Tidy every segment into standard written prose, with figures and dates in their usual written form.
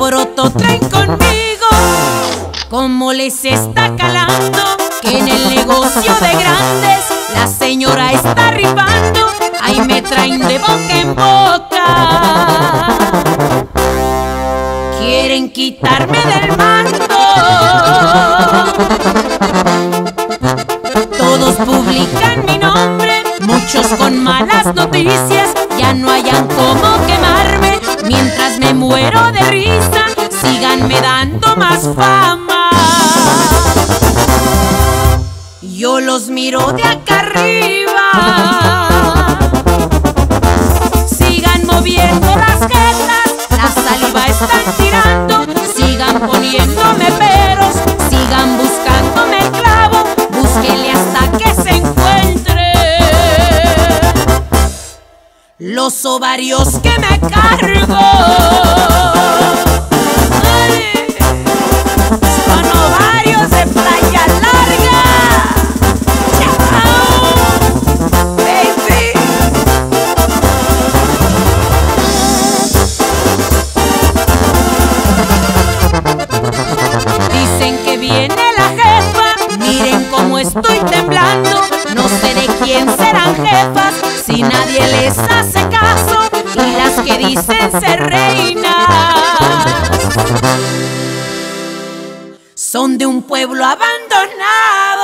alboroto traen conmigo? ¿Cómo les está calando? Que en el negocio de grandes la señora está rifando. Ahí me traen de boca en boca. Quieren quitarme del mando. Todos publican mi nombre, muchos con malas noticias. Ya no hayan cómo quemarme. Mientras me muero de risa, síganme dando más fama. Yo los miro de acá arriba. Sigan moviendo las jetas, la saliva están tirando. Sigan poniéndome peros, sigan buscándome el clavo. Búsquenle hasta que se encuentre los ovarios que me cargo. Son ovarios de playa larga. Chao, baby. Dicen que viene la jefa, miren cómo estoy temblando. No sé de quién serán jefas si nadie les hace caso, y las que dicen ser reinas son de un pueblo abandonado.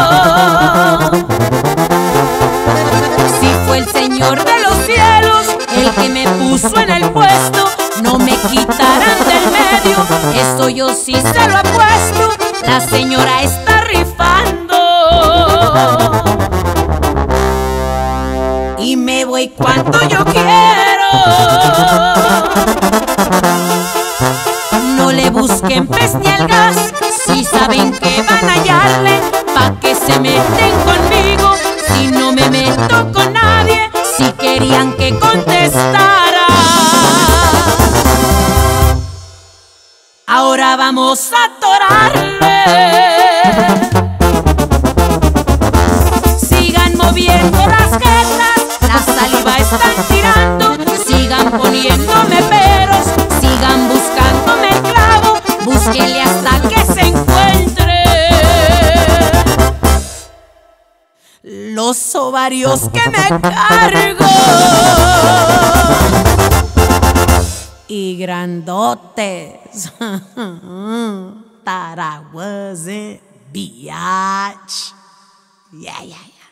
Si fue el Señor de los cielos el que me puso en el puesto, no me quitarán del medio, eso yo sí se lo apuesto. La señora está rifando y me voy cuando yo quiero. No le busquen pez ni al gas, si saben que van a hallarle. Pa' que se meten conmigo, si no me meto con nadie. Si querían que contestara, ahora vamos a atorarle. Sigan moviendo las jetas, la saliva están tirando. Sigan poniéndome peros, sigan buscándome el clavo. Búsquenle hasta que se encuentre los ovarios que me cargo. Y grandotes. That I wasn't, biatch. Yeah.